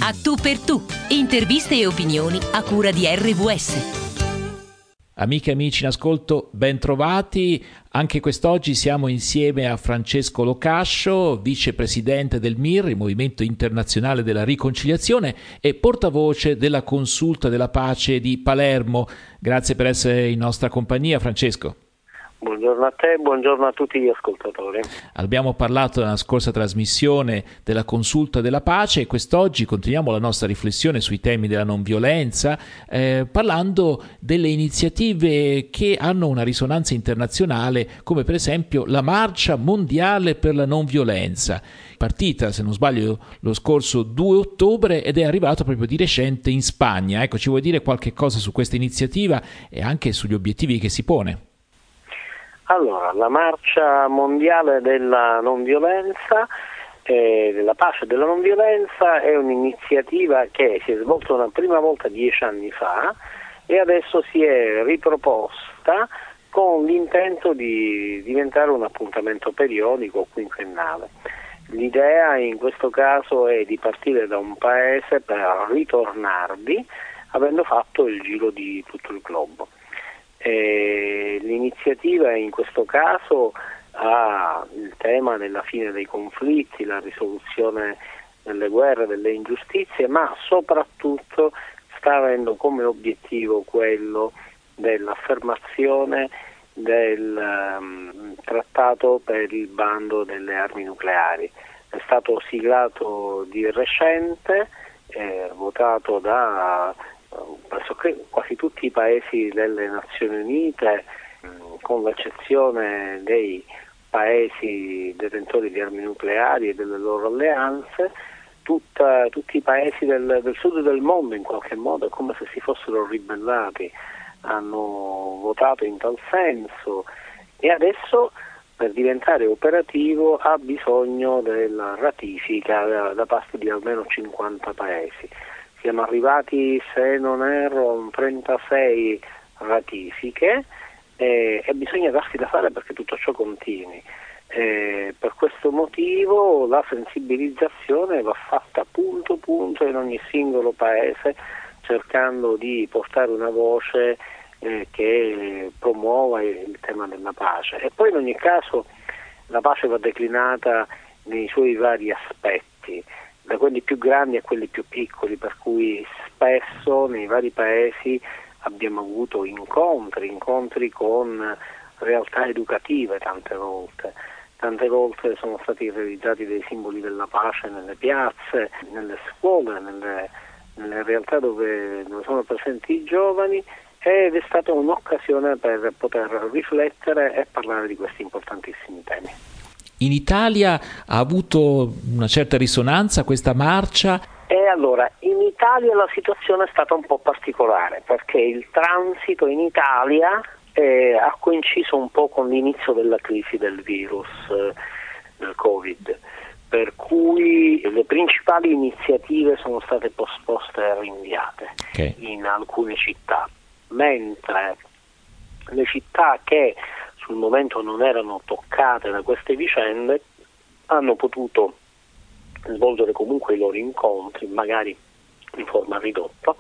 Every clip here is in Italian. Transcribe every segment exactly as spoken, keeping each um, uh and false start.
A tu per tu, interviste e opinioni a cura di R V S. Amiche e amici in ascolto, ben trovati. Anche quest'oggi siamo insieme a Francesco Locascio, vicepresidente del M I R, il Movimento Internazionale della Riconciliazione, e portavoce della Consulta della Pace di Palermo. Grazie per essere in nostra compagnia, Francesco. Buongiorno a te, buongiorno a tutti gli ascoltatori. Abbiamo parlato nella scorsa trasmissione della Consulta della Pace e quest'oggi continuiamo la nostra riflessione sui temi della non violenza, eh, parlando delle iniziative che hanno una risonanza internazionale, come per esempio la Marcia Mondiale per la Non Violenza, partita, se non sbaglio, lo scorso due ottobre ed è arrivato proprio di recente in Spagna. Ecco, ci vuoi dire qualche cosa su questa iniziativa e anche sugli obiettivi che si pone? Allora, la Marcia Mondiale della Non Violenza, eh, della Pace e della Non Violenza, è un'iniziativa che si è svolta una prima volta dieci anni fa e adesso si è riproposta con l'intento di diventare un appuntamento periodico o quinquennale. L'idea in questo caso è di partire da un paese per ritornarvi avendo fatto il giro di tutto il globo. Eh, l'iniziativa in questo caso ha il tema della fine dei conflitti, la risoluzione delle guerre, delle ingiustizie, ma soprattutto sta avendo come obiettivo quello dell'affermazione del um, trattato per il bando delle armi nucleari. È stato siglato di recente, eh, votato da pressoché quasi tutti i paesi delle Nazioni Unite, con l'eccezione dei paesi detentori di armi nucleari e delle loro alleanze. Tutta, tutti i paesi del, del sud del mondo in qualche modo è come se si fossero ribellati, hanno votato in tal senso e adesso per diventare operativo ha bisogno della ratifica da, da parte di almeno cinquanta paesi. Siamo arrivati, se non erro, a trentasei ratifiche eh, e bisogna darsi da fare perché tutto ciò continui. Eh, per questo motivo la sensibilizzazione va fatta punto punto in ogni singolo paese, cercando di portare una voce eh, che promuova il tema della pace. E poi in ogni caso la pace va declinata nei suoi vari aspetti, da quelli più grandi a quelli più piccoli, per cui spesso nei vari paesi abbiamo avuto incontri, incontri con realtà educative tante volte. Tante volte sono stati realizzati dei simboli della pace nelle piazze, nelle scuole, nelle, nelle realtà dove, dove sono presenti i giovani ed è stata un'occasione per poter riflettere e parlare di questi importantissimi temi. In Italia ha avuto una certa risonanza questa marcia? E allora, in Italia la situazione è stata un po' particolare perché il transito in Italia eh, ha coinciso un po' con l'inizio della crisi del virus, eh, del Covid, per cui le principali iniziative sono state posposte e rinviate okay. in alcune città, mentre le città che sul momento non erano toccate da queste vicende hanno potuto svolgere comunque i loro incontri, magari in forma ridotta,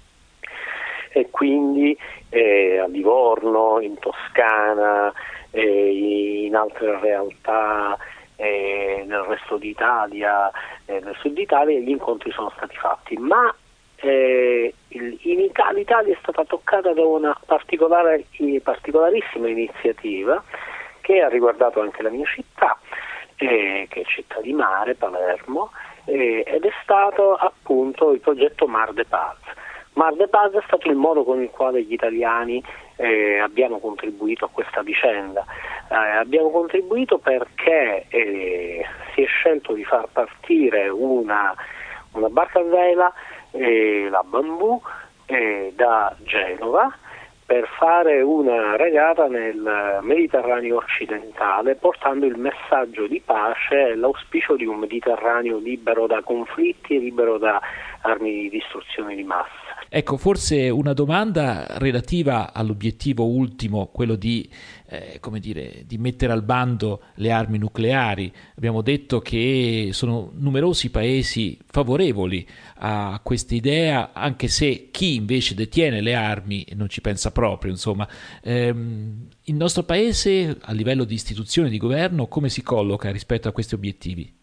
e quindi eh, a Livorno, in Toscana, eh, in altre realtà eh, nel resto d'Italia, eh, nel sud Italia gli incontri sono stati fatti, ma Eh, in Italia, l'Italia è stata toccata da una particolare, particolarissima iniziativa che ha riguardato anche la mia città, eh, che è città di mare, Palermo, eh, ed è stato appunto il progetto Mar de Paz. Mar de Paz è stato il modo con il quale gli italiani eh, abbiamo contribuito a questa vicenda. Eh, abbiamo contribuito perché eh, si è scelto di far partire una, una barca a vela, Eh, la Bambù eh, da Genova per fare una regata nel Mediterraneo occidentale, portando il messaggio di pace e l'auspicio di un Mediterraneo libero da conflitti e libero da armi di distruzione di massa. Ecco, forse una domanda relativa all'obiettivo ultimo, quello di, eh, come dire, di mettere al bando le armi nucleari. Abbiamo detto che sono numerosi paesi favorevoli a questa idea, anche se chi invece detiene le armi non ci pensa proprio, insomma. Ehm, il nostro paese, a livello di istituzione di governo, come si colloca rispetto a questi obiettivi?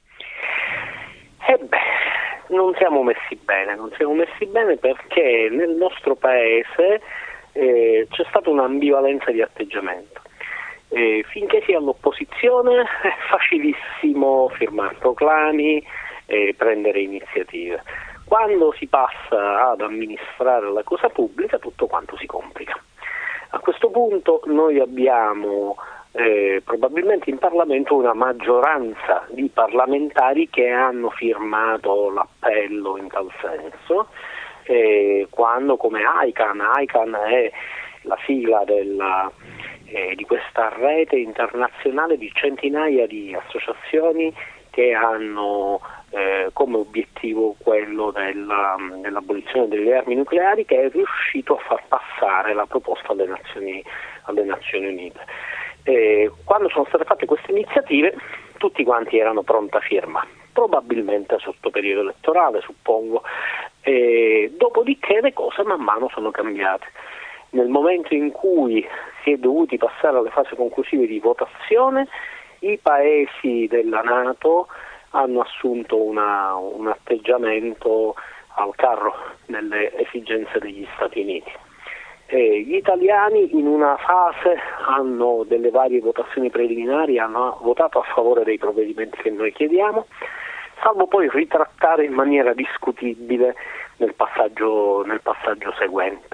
Eh beh, non siamo messi bene, non siamo messi bene perché nel nostro paese eh, c'è stata un'ambivalenza di atteggiamento. Eh, finché si è all'opposizione è facilissimo firmare proclami e prendere iniziative. Quando si passa ad amministrare la cosa pubblica tutto quanto si complica. A questo punto noi abbiamo eh, probabilmente in Parlamento una maggioranza di parlamentari che hanno firmato l'appello in tal senso, eh, quando come ICAN, ICAN è la sigla della, eh, di questa rete internazionale di centinaia di associazioni che hanno eh, come obiettivo quello della, dell'abolizione delle armi nucleari, che è riuscito a far passare la proposta alle Nazioni, alle Nazioni Unite. Eh, quando sono state fatte queste iniziative tutti quanti erano pronta firma, probabilmente sotto periodo elettorale suppongo, eh, dopodiché le cose man mano sono cambiate. Nel momento in cui si è dovuti passare alle fasi conclusive di votazione, i paesi della NATO hanno assunto una, un atteggiamento al carro delle esigenze degli Stati Uniti. E gli italiani in una fase hanno delle varie votazioni preliminari, hanno votato a favore dei provvedimenti che noi chiediamo, salvo poi ritrattare in maniera discutibile nel passaggio, nel passaggio seguente.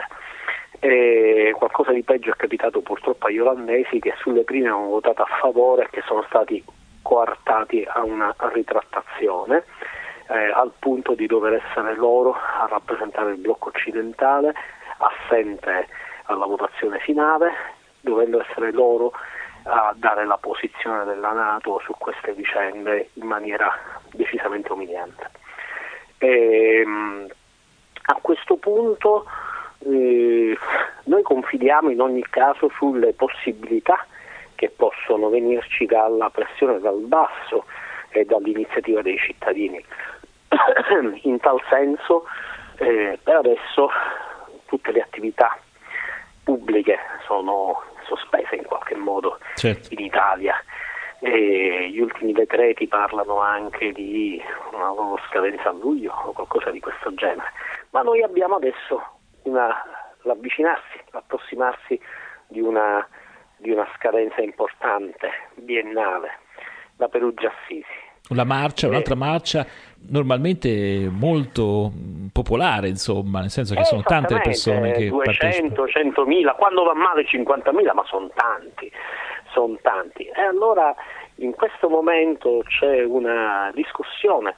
E qualcosa di peggio è capitato purtroppo agli olandesi, che sulle prime hanno votato a favore e che sono stati coartati a una ritrattazione, eh, al punto di dover essere loro a rappresentare il blocco occidentale, assente alla votazione finale, dovendo essere loro a dare la posizione della NATO su queste vicende in maniera decisamente umiliante. E, a questo punto eh, noi confidiamo in ogni caso sulle possibilità che possono venirci dalla pressione dal basso e dall'iniziativa dei cittadini. In tal senso eh, per adesso tutte le attività pubbliche sono sospese in qualche modo, certo, in Italia. E gli ultimi decreti parlano anche di una loro scadenza a luglio o qualcosa di questo genere, ma noi abbiamo adesso una, l'avvicinarsi, l'approssimarsi di una, di una scadenza importante, biennale, la Perugia-Assisi. Una marcia, un'altra marcia normalmente molto popolare, insomma, nel senso che sono tante le persone che duecento, centomila, quando va male cinquantamila, ma sono tanti, sono tanti. E allora in questo momento c'è una discussione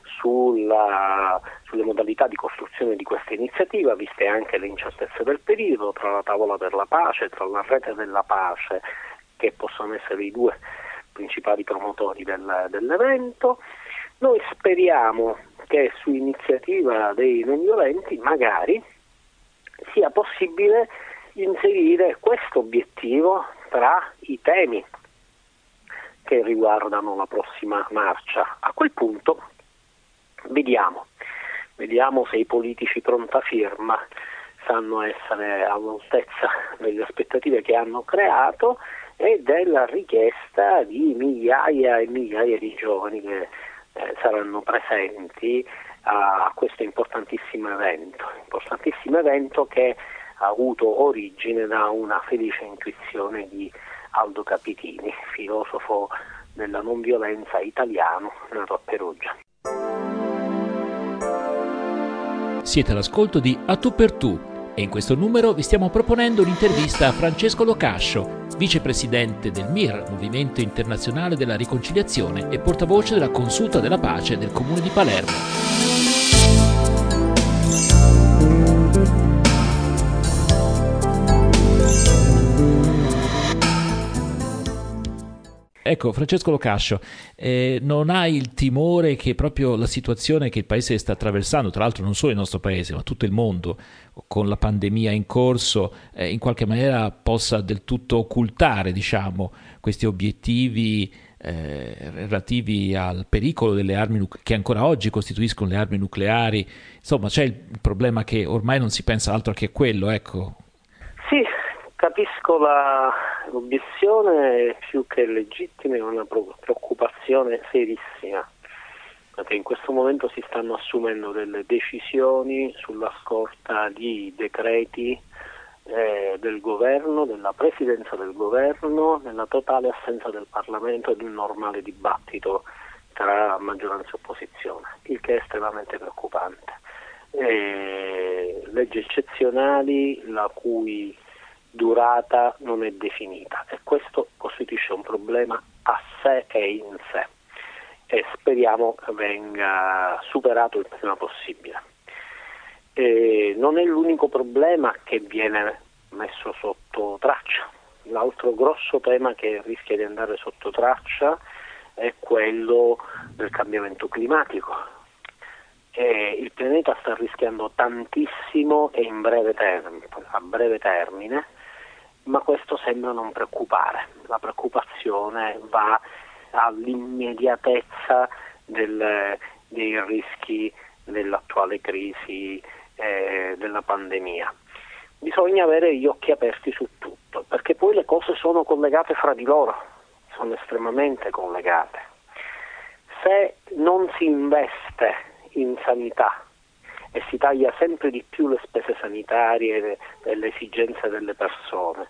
sulla, sulle modalità di costruzione di questa iniziativa, viste anche le incertezze del periodo, tra la tavola per la pace, tra la rete della pace, che possono essere i due principali promotori del, dell'evento. Noi speriamo che su iniziativa dei non violenti magari sia possibile inserire questo obiettivo tra i temi che riguardano la prossima marcia. A quel punto vediamo, vediamo se i politici pronta firma sanno essere all'altezza delle aspettative che hanno creato e della richiesta di migliaia e migliaia di giovani che eh, saranno presenti a, a questo importantissimo evento, importantissimo evento che ha avuto origine da una felice intuizione di Aldo Capitini, filosofo della non violenza italiano nato a Perugia. Siete all'ascolto di A Tu per Tu e in questo numero vi stiamo proponendo un'intervista a Francesco Locascio, vicepresidente del M I R, Movimento Internazionale della Riconciliazione, e portavoce della Consulta della Pace del Comune di Palermo. Ecco, Francesco Locascio, eh, non hai il timore che proprio la situazione che il paese sta attraversando, tra l'altro non solo il nostro paese, ma tutto il mondo, con la pandemia in corso, eh, in qualche maniera possa del tutto occultare, diciamo, questi obiettivi eh, relativi al pericolo delle armi nucleari, che ancora oggi costituiscono le armi nucleari? Insomma, c'è il problema che ormai non si pensa altro che a quello, ecco. Sì, capisco la, l'obiezione, più che legittima, è una preoccupazione serissima, perché in questo momento si stanno assumendo delle decisioni sulla scorta di decreti eh, del governo, della presidenza del governo, nella totale assenza del Parlamento e di un normale dibattito tra maggioranza e opposizione, il che è estremamente preoccupante. Eh, leggi eccezionali la cui durata non è definita, e questo costituisce un problema a sé e in sé, e speriamo che venga superato il prima possibile. E non è l'unico problema che viene messo sotto traccia. L'altro grosso tema che rischia di andare sotto traccia è quello del cambiamento climatico. E il pianeta sta rischiando tantissimo e in breve termine, a breve termine, ma questo sembra non preoccupare. La preoccupazione va all'immediatezza del, dei rischi dell'attuale crisi eh, della pandemia. Bisogna avere gli occhi aperti su tutto, perché poi le cose sono collegate fra di loro, sono estremamente collegate. Se non si investe in sanità e si taglia sempre di più le spese sanitarie e le esigenze delle persone,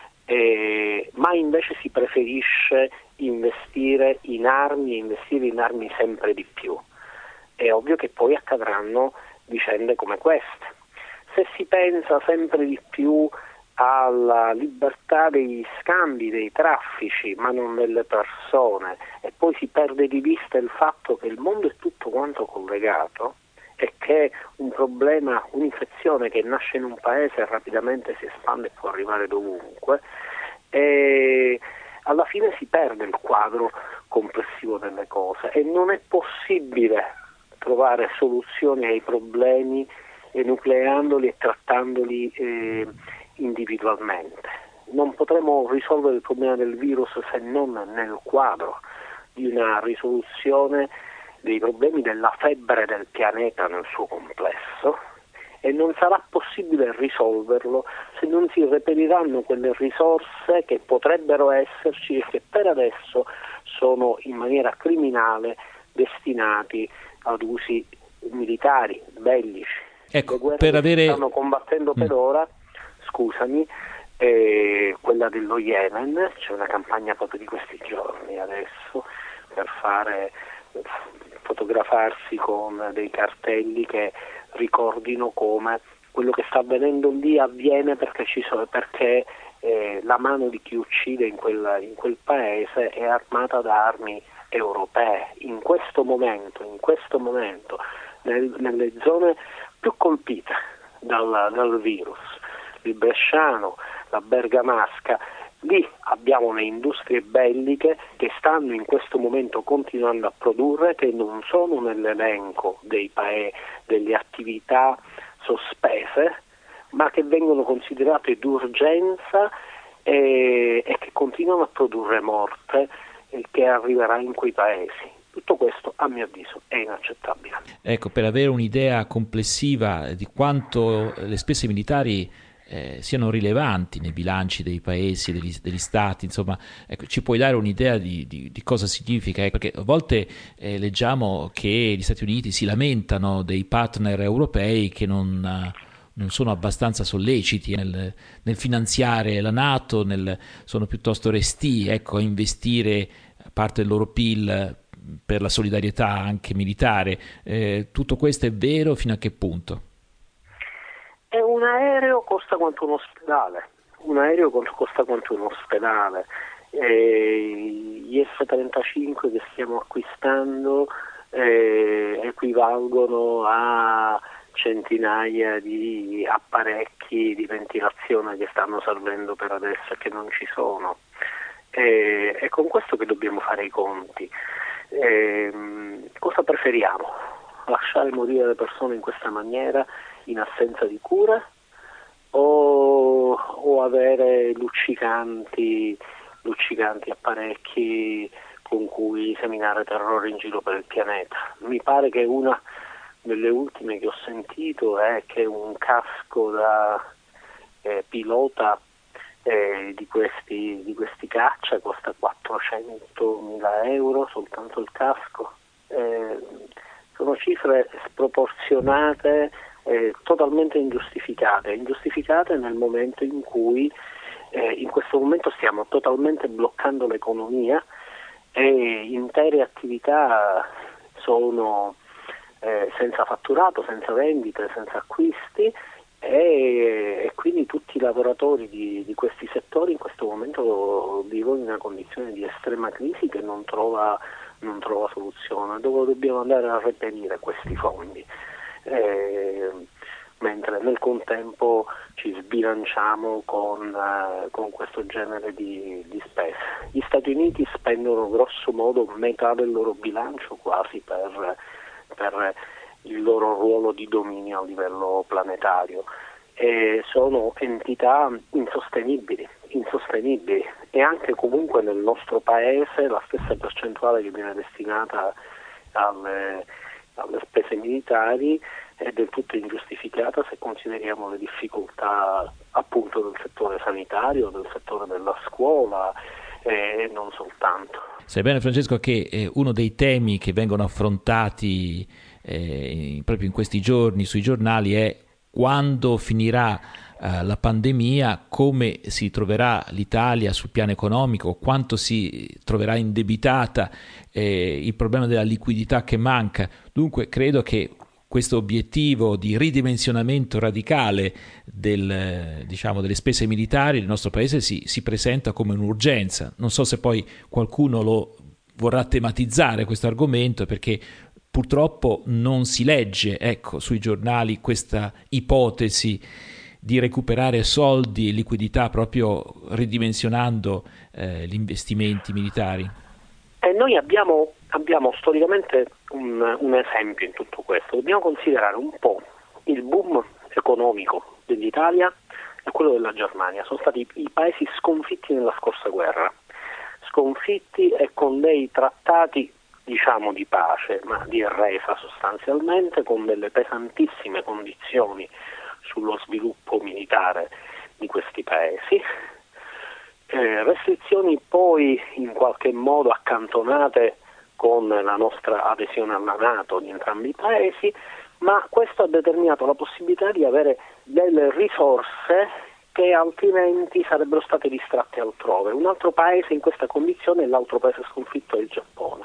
eh, ma invece si preferisce investire in armi e investire in armi sempre di più, è ovvio che poi accadranno vicende come queste. Se si pensa sempre di più alla libertà degli scambi, dei traffici, ma non delle persone, e poi si perde di vista il fatto che il mondo è tutto quanto collegato e che un problema, un'infezione che nasce in un paese rapidamente si espande e può arrivare dovunque, e alla fine si perde il quadro complessivo delle cose e non è possibile trovare soluzioni ai problemi enucleandoli e trattandoli eh, individualmente. Non potremo risolvere il problema del virus se non nel quadro di una risoluzione dei problemi della febbre del pianeta nel suo complesso, e non sarà possibile risolverlo se non si reperiranno quelle risorse che potrebbero esserci e che per adesso sono in maniera criminale destinati ad usi militari, bellici. Ecco, le guerre per che avere... stanno combattendo per mm. ora, scusami, eh, quella dello Yemen, c'è una campagna proprio di questi giorni adesso per fare fotografarsi con dei cartelli che ricordino come quello che sta avvenendo lì avviene perché ci sono, perché eh, la mano di chi uccide in quel, in quel paese è armata da armi europee. In questo momento, in questo momento, nel, nelle zone più colpite dal, dal virus, il bresciano, la bergamasca, lì abbiamo le industrie belliche che stanno in questo momento continuando a produrre, che non sono nell'elenco dei paesi, delle attività sospese, ma che vengono considerate d'urgenza e, e che continuano a produrre morte e che arriverà in quei paesi. Tutto questo, a mio avviso, è inaccettabile. Ecco, per avere un'idea complessiva di quanto le spese militari Eh, siano rilevanti nei bilanci dei paesi, degli, degli stati, insomma, ecco, ci puoi dare un'idea di, di, di cosa significa? Eh, perché a volte eh, leggiamo che gli Stati Uniti si lamentano dei partner europei che non, non sono abbastanza solleciti nel, nel finanziare la NATO, nel, sono piuttosto restii, ecco, a investire parte del loro P I L per la solidarietà anche militare. Eh, tutto questo è vero fino a che punto? E un aereo costa quanto un ospedale, un aereo costa quanto un ospedale, e gli F trentacinque che stiamo acquistando eh, equivalgono a centinaia di apparecchi di ventilazione che stanno servendo per adesso e che non ci sono. e è con questo che dobbiamo fare i conti. E, cosa preferiamo? Lasciare morire le persone in questa maniera, in assenza di cura, o, o avere luccicanti, luccicanti apparecchi con cui seminare terrore in giro per il pianeta? Mi pare che una delle ultime che ho sentito è che un casco da eh, pilota eh, di questi di questi caccia costa quattrocentomila euro soltanto il casco. Eh, sono cifre sproporzionate, eh, totalmente ingiustificate, ingiustificate nel momento in cui eh, in questo momento stiamo totalmente bloccando l'economia e intere attività sono eh, senza fatturato, senza vendite, senza acquisti e, e quindi tutti i lavoratori di, di questi settori in questo momento vivono in una condizione di estrema crisi che non trova, non trova soluzione. Dove dobbiamo andare a reperire questi fondi? Eh, mentre nel contempo ci sbilanciamo con, eh, con questo genere di, di spese. Gli Stati Uniti spendono grosso modo metà del loro bilancio quasi per, per il loro ruolo di dominio a livello planetario e sono entità insostenibili, insostenibili e anche comunque nel nostro paese la stessa percentuale che viene destinata alle, alle spese militari è del tutto ingiustificata se consideriamo le difficoltà appunto del settore sanitario, del settore della scuola e eh, non soltanto. Sai bene, Francesco, che eh, uno dei temi che vengono affrontati eh, proprio in questi giorni sui giornali è quando finirà eh, la pandemia, come si troverà l'Italia sul piano economico, quanto si troverà indebitata, eh, il problema della liquidità che manca. Dunque credo che questo obiettivo di ridimensionamento radicale del, diciamo, delle spese militari nel nostro paese si, si presenta come un'urgenza. Non so se poi qualcuno lo vorrà tematizzare questo argomento, perché purtroppo non si legge, ecco, sui giornali questa ipotesi di recuperare soldi e liquidità proprio ridimensionando eh, gli investimenti militari. E noi abbiamo, abbiamo storicamente un, un esempio in tutto questo. Dobbiamo considerare un po' il boom economico dell'Italia e quello della Germania. Sono stati i paesi sconfitti nella scorsa guerra, sconfitti e con dei trattati diciamo di pace, ma di resa sostanzialmente, con delle pesantissime condizioni sullo sviluppo militare di questi paesi. Eh, restrizioni poi in qualche modo accantonate con la nostra adesione alla NATO di entrambi i paesi, ma questo ha determinato la possibilità di avere delle risorse che altrimenti sarebbero state distratte altrove. Un altro paese in questa condizione è l'altro paese sconfitto, è il Giappone.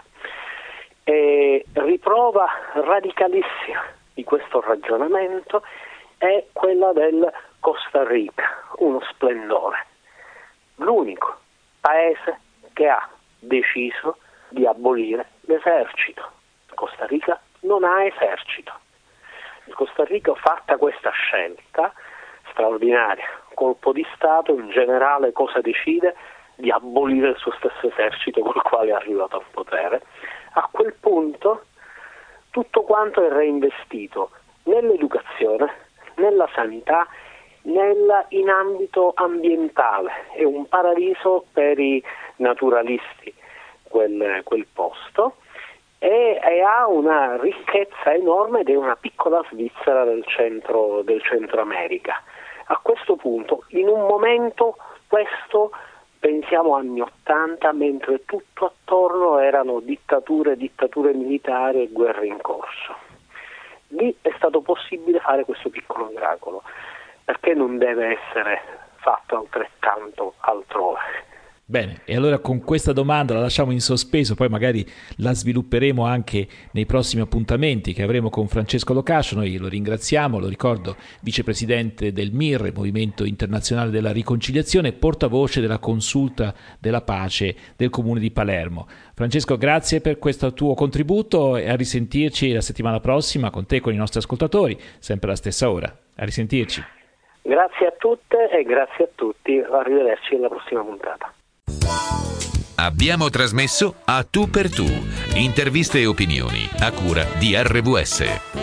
E riprova radicalissima di questo ragionamento è quella del Costa Rica, uno splendore. L'unico paese che ha deciso di abolire l'esercito. Costa Rica non ha esercito. Il Costa Rica, fatta questa scelta straordinaria, colpo di Stato, il generale cosa decide? Di abolire il suo stesso esercito col quale è arrivato al potere. A quel punto tutto quanto è reinvestito nell'educazione, nella sanità, nella, in ambito ambientale. È un paradiso per i naturalisti quel, quel posto e, e ha una ricchezza enorme ed è una piccola Svizzera del centro, del Centro America. A questo punto, in un momento questo pensiamo anni ottanta, mentre tutto attorno erano dittature, dittature militari e guerre in corso. Lì è stato possibile fare questo piccolo miracolo. Perché non deve essere fatto altrettanto altrove? Bene, e allora con questa domanda la lasciamo in sospeso, poi magari la svilupperemo anche nei prossimi appuntamenti che avremo con Francesco Locascio. Noi lo ringraziamo, lo ricordo, vicepresidente del M I R, Movimento Internazionale della Riconciliazione, portavoce della Consulta della Pace del Comune di Palermo. Francesco, grazie per questo tuo contributo e a risentirci la settimana prossima con te e con i nostri ascoltatori, sempre alla stessa ora. A risentirci. Grazie a tutte e grazie a tutti, arrivederci alla prossima puntata. Abbiamo trasmesso A Tu per Tu, interviste e opinioni a cura di R V S.